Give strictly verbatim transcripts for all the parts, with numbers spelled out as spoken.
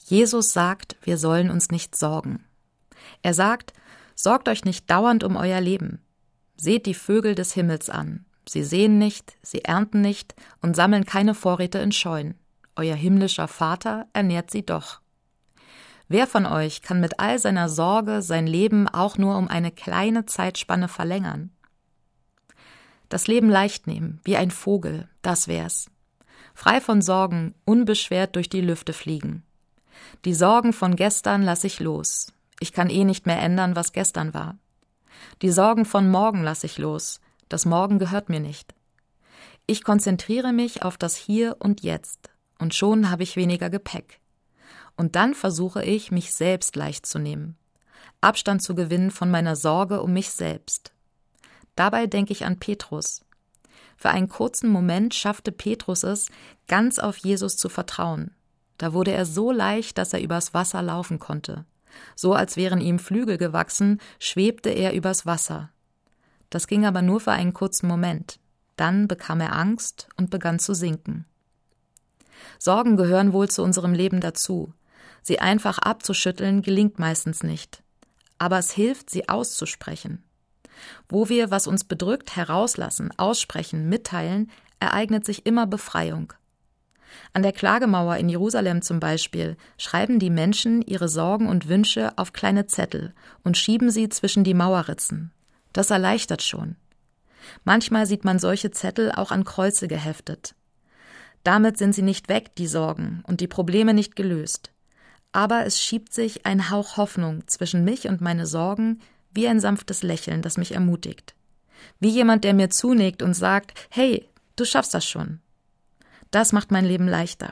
Jesus sagt, wir sollen uns nicht sorgen. Er sagt, sorgt euch nicht dauernd um euer Leben. Seht die Vögel des Himmels an. Sie säen nicht, sie ernten nicht und sammeln keine Vorräte in Scheunen. Euer himmlischer Vater ernährt sie doch. Wer von euch kann mit all seiner Sorge sein Leben auch nur um eine kleine Zeitspanne verlängern? Das Leben leicht nehmen, wie ein Vogel, das wär's. Frei von Sorgen, unbeschwert durch die Lüfte fliegen. Die Sorgen von gestern lasse ich los. Ich kann eh nicht mehr ändern, was gestern war. Die Sorgen von morgen lasse ich los. Das Morgen gehört mir nicht. Ich konzentriere mich auf das Hier und Jetzt. Und schon habe ich weniger Gepäck. Und dann versuche ich, mich selbst leicht zu nehmen. Abstand zu gewinnen von meiner Sorge um mich selbst. Dabei denke ich an Petrus. Für einen kurzen Moment schaffte Petrus es, ganz auf Jesus zu vertrauen. Da wurde er so leicht, dass er übers Wasser laufen konnte. So als wären ihm Flügel gewachsen, schwebte er übers Wasser. Das ging aber nur für einen kurzen Moment. Dann bekam er Angst und begann zu sinken. Sorgen gehören wohl zu unserem Leben dazu. Sie einfach abzuschütteln gelingt meistens nicht. Aber es hilft, sie auszusprechen. Wo wir, was uns bedrückt, herauslassen, aussprechen, mitteilen, ereignet sich immer Befreiung. An der Klagemauer in Jerusalem zum Beispiel schreiben die Menschen ihre Sorgen und Wünsche auf kleine Zettel und schieben sie zwischen die Mauerritzen. Das erleichtert schon. Manchmal sieht man solche Zettel auch an Kreuze geheftet. Damit sind sie nicht weg, die Sorgen, und die Probleme nicht gelöst. Aber es schiebt sich ein Hauch Hoffnung zwischen mich und meine Sorgen, wie ein sanftes Lächeln, das mich ermutigt. Wie jemand, der mir zunickt und sagt, hey, du schaffst das schon. Das macht mein Leben leichter.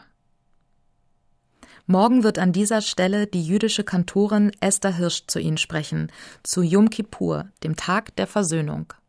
Morgen wird an dieser Stelle die jüdische Kantorin Esther Hirsch zu Ihnen sprechen, zu Jom Kippur, dem Tag der Versöhnung.